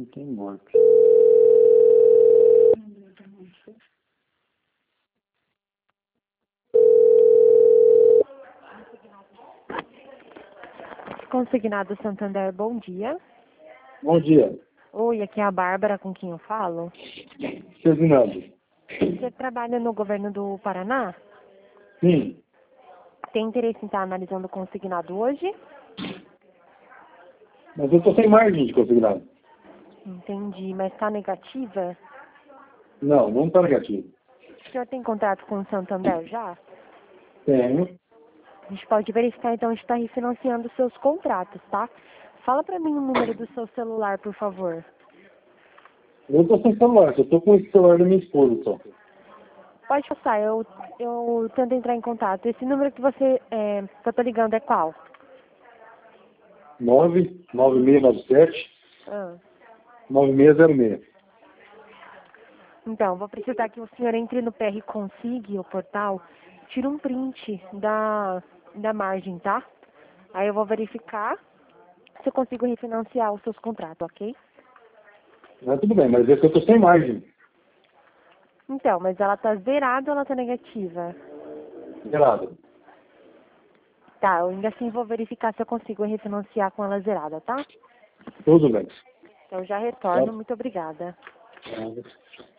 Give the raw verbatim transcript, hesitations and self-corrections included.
tem morto. Consignado Santander, bom dia. Bom dia. Oi, aqui é a Bárbara, com quem eu falo. Ferdinando. Você trabalha no governo do Paraná? Sim. Tem interesse em estar analisando o consignado hoje? Mas eu estou sem margem de consignado. Entendi, mas está negativa? Não, não está negativo. O senhor tem contrato com o Santander já? Tenho. A gente pode verificar, então, a gente está refinanciando os seus contratos, tá? Fala para mim o número do seu celular, por favor. Eu estou sem celular, eu estou com esse celular da minha esposa só. Pode passar, eu, eu tento entrar em contato. Esse número que você, é, que eu tô ligando é qual? nove nove seis nove sete Ah. nove seis zero seis. Então, vou precisar que o senhor entre no P R Consig, o portal, tira um print da, da margem, tá? Aí eu vou verificar se eu consigo refinanciar os seus contratos, ok? Mas tudo bem, mas é que eu estou sem margem. Então, mas ela tá zerada ou ela tá negativa? Zerado. Tá, eu ainda assim vou verificar se eu consigo refinanciar com ela zerada, tá? Tudo bem. Então já retorno, Tá. muito obrigada. Tá.